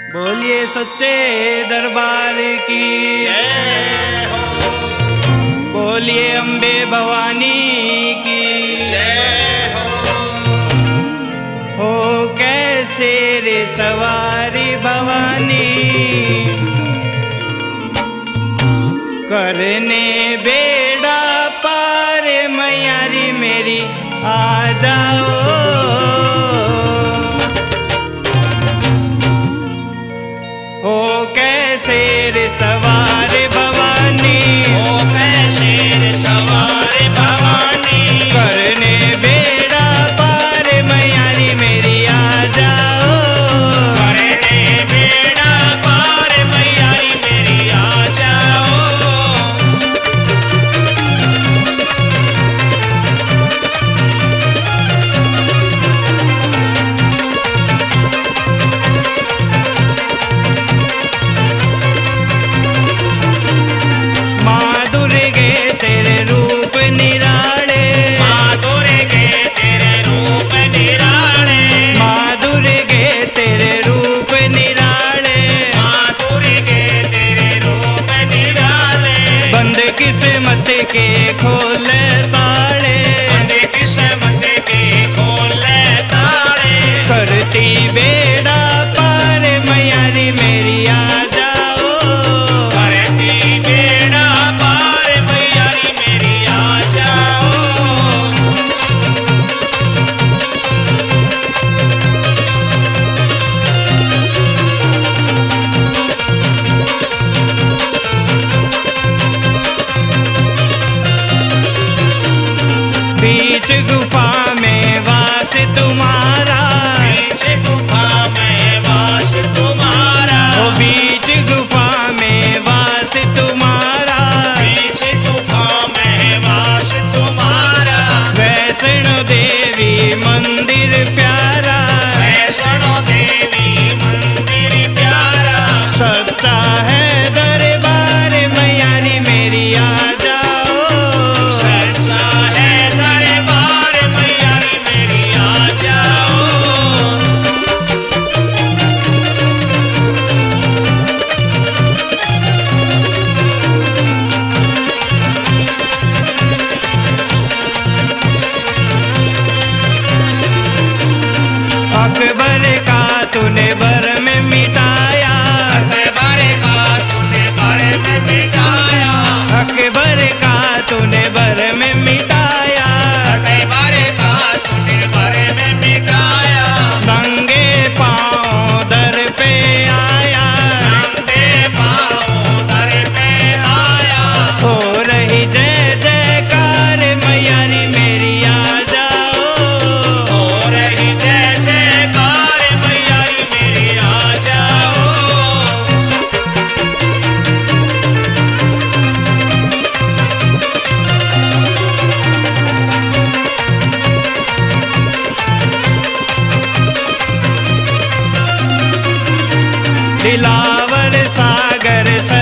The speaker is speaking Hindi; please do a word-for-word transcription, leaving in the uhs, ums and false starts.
बोलिए सच्चे दरबार की जय हो। बोलिए अम्बे भवानी की जय हो। हो कैसे रे सवारी भवानी, करने बेड़ा पार मैयारी मेरी आ जाओ। हो कैसे रे सवार भवानी, हो कैसे रे सवार भवानी, करने बेड़ा पार मैयारी मेरी आ जाओ। करने बेड़ा पार मैयारी मेरी आ जाओ। माँ दुर्गे तेरे रूप निराले, माँ दुर्गे तेरे रूप निराले, माँ दुर्गे तेरे रूप निराले, माँ दुर्गे तेरे रूप निराले, बंद किस्मत के खोले ताले, बंद किस्मत के खोले ताले, करती बेड़ा पार मैयारी मेरी आ जाओ। करती बेड़ा पार मैयारी मेरी आ जाओ। बीच गुफा में वास तुम्हारा, बीच गुफा में वास तुम्हारा, ओ बीच गुफा में वास तुम्हारा, बीच गुफा में वास तुम्हारा, वैष्णो देवी मंदिर प्यारा, वैष्णो देवी मंदिर प्यारा, सच्चा है दरबार मैयारी मेरी आ जाओ। सच्चा है दरबार मैयारी मेरी आ जाओ। अकबर का तूने बर में मिटाया, अकबर का तूने बर में मिटाया, अकबर का तूने बर में मिटाया, अकबर का तूने बर में मिटाया, नंगे पाँव दर पे आया, नंगे पाँव दर पे आया, हो रही जय जयकार मैयारी मेरी आ जाओ। हो रही जय जयकार मैयारी मेरी आ जाओ। दिलावर सागर